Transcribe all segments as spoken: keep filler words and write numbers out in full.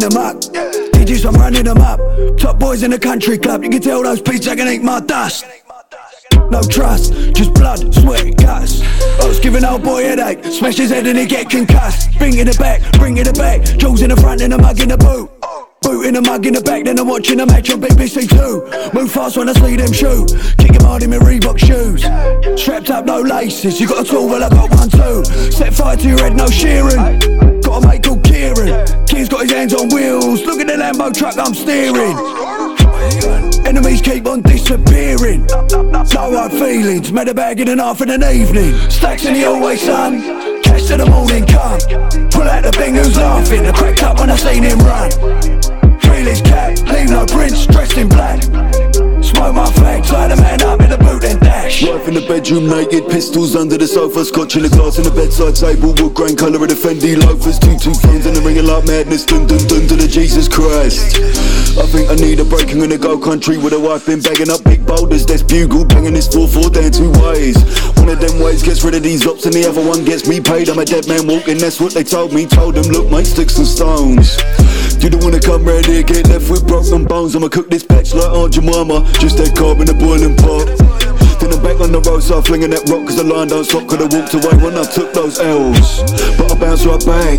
them up. D Js, I'm running them up. Top boys in the country club, you can tell those pigs I can eat my dust. No trust, just blood, sweat, guts. I was giving old boy a headache, smash his head and he get concussed. Bring it back, bring it back. Jules in the front and a mug in the boot. Boot in the mug in the back, then I'm watching a match on B B C Two. Move fast when I see them shoot. Kick him hard in my Reebok shoes. Strapped up, no laces, you got a tool, well I got one too. Set fire to your head, no shearing. Got a mate called Kieran. Kid's got his hands on wheels. Look at the Lambo truck I'm steering. Enemies keep on disappearing. No hard feelings, made a bag in and half in an evening. Stacks in the always sun, cash to the morning come. Pull out the thing who's laughing, I cracked up when I seen him run. Feel his cap, leave no prints, dressed in black. Smoke my flag, tie the man up in the boot and dash. Wife in the bedroom naked, pistols under the sofa. Scotch in the glass in the bedside table. Wood grain colour of the Fendi loafers. Two two phones and the ringing like madness. Dun dun dun to the Jesus Christ. I think I need a break, I'm gonna go country with a wife been bagging up big boulders. That's bugle banging this four four down two ways. One of them ways gets rid of these ops and the other one gets me paid. I'm a dead man walking, that's what they told me. Told them, look mate, sticks and stones. You don't wanna come round here, get left with broken bones. I'ma cook this batch like Aunt Jemima. Just that carb in the boiling pot. Then I'm back on the road, so I'm flinging that rock. Cause the line don't stop, could I walked away when I took those L's. But I bounce right back.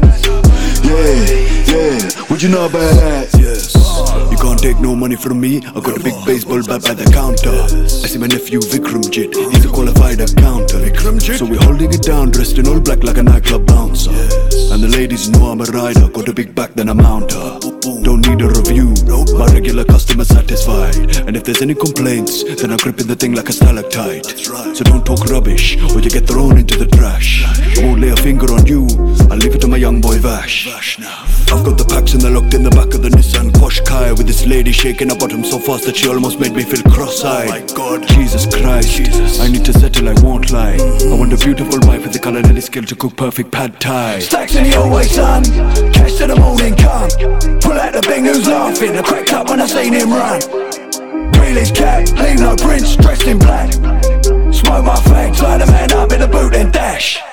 Yeah, yeah, what you know about that? Yes, you can't take no money from me. I got a big baseball bat by the counter. I see my nephew Vikramjit, he's a qualified accountant. So we're holding it down, dressed in all black like a nightclub bouncer. And the ladies know I'm a rider, got a big back then I mount her. Don't need a review, my regular customer satisfied. And if there's any complaints, then I'm gripping the thing like a stalactite. So don't talk rubbish, or you get thrown into the trash. I won't lay a finger on you, I'll leave it to my young boy Vash. I've got the packs and they're locked in the back of the Nissan Qashqai. With this lady shaking her bottom so fast that she almost made me feel cross-eyed. Oh my God, Jesus Christ, Jesus. I need to settle, I won't lie. I want a beautiful wife with the culinary skill to cook perfect pad thai. Stacks in the always sun, cash to the morning come. Pull out the thing who's laughing, I cracked up when I seen him run. Reel his cap, leave no prints, dressed in black. Smoke my flag, tie the man up in the boot and dash.